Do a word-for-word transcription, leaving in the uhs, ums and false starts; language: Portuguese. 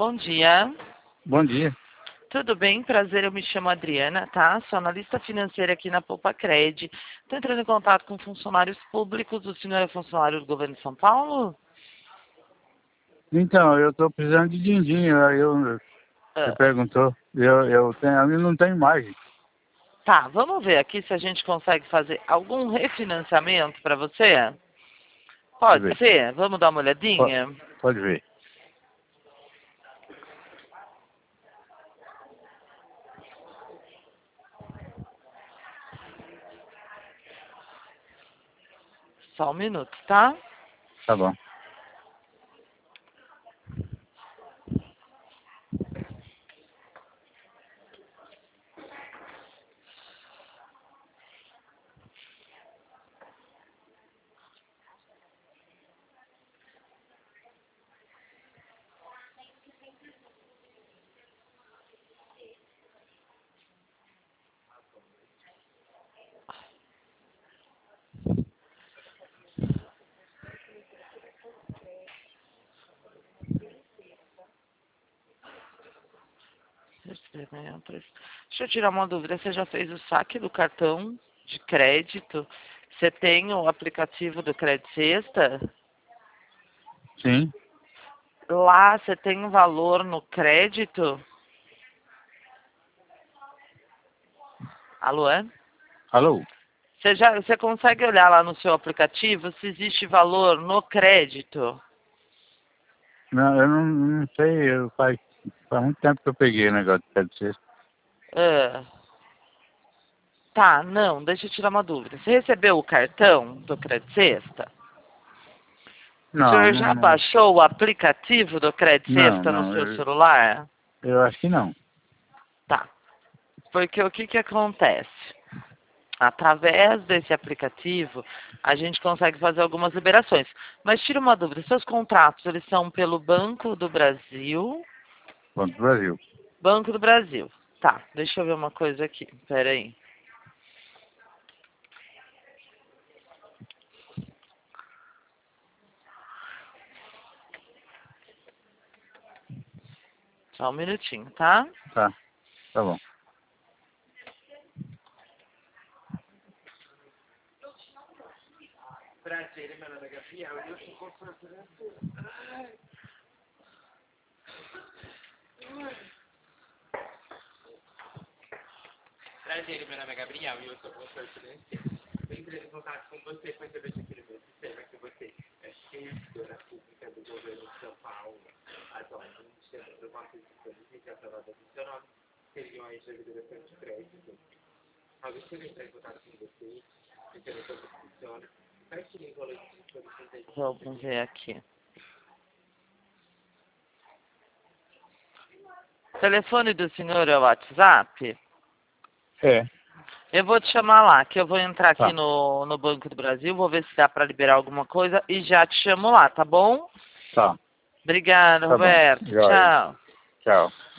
Bom dia. Bom dia. Tudo bem? Prazer, eu me chamo Adriana, tá? Sou analista financeira aqui na Poupa Cred. Estou entrando em contato com funcionários públicos. O senhor é funcionário do governo de São Paulo? Então, eu estou precisando de din-din. aí Eu, você Ah, perguntou. Eu, eu, tenho, eu não tenho imagem. tá, vamos ver aqui se a gente consegue fazer algum refinanciamento para você. Pode Pode ver. ser? Vamos dar uma Pode, olhadinha? pode ver. Só um minuto, tá? Tá bom. Deixa eu tirar uma dúvida. Você já fez o saque do cartão de crédito? Você tem o aplicativo do Cred Sexta? Sim. Lá você tem um valor no crédito? Alô, é? Alô? Você, já, você consegue olhar lá no seu aplicativo se existe valor no crédito? Não, eu não, não sei. Eu, faz, faz muito tempo que eu peguei o negócio de pé de sexta. Ah, tá, não, deixa eu tirar uma dúvida. Você recebeu o cartão do Cred Sexta? O Não, senhor não, já não. baixou o aplicativo do Cred Não, Sexta no não. seu Eu, celular? eu acho que não. Tá. Porque o que que acontece? Através desse aplicativo, a gente consegue fazer algumas liberações. Mas tira uma dúvida, seus contratos, eles são pelo Banco do Brasil? Banco do Brasil. Banco do Brasil. Tá, deixa eu ver uma coisa aqui. Pera aí. Só um minutinho, tá? Tá, tá bom. Prazer, meu nome é Gabriel e eu sou consultor. Prazer, meu nome é Gabriel e eu sou consultor financeiro. Eu entrei em contato com você para saber se aquele meu sistema que você é gestora pública do governo de São Paulo, atualmente, tendo uma aquisição de aprovada do seu nome, seriam as devidas de crédito. Alguém que entrar em contato com você, entender como funciona, vai te enrolar de solicitação. Vamos ver aqui. O telefone do senhor é o WhatsApp? É, Eu vou te chamar lá, que eu vou entrar aqui tá. no, no Banco do Brasil, vou ver se dá para liberar alguma coisa e já te chamo lá, tá bom? Tá, Obrigada, tá bom. Roberto. Joia. Tchau. Tchau.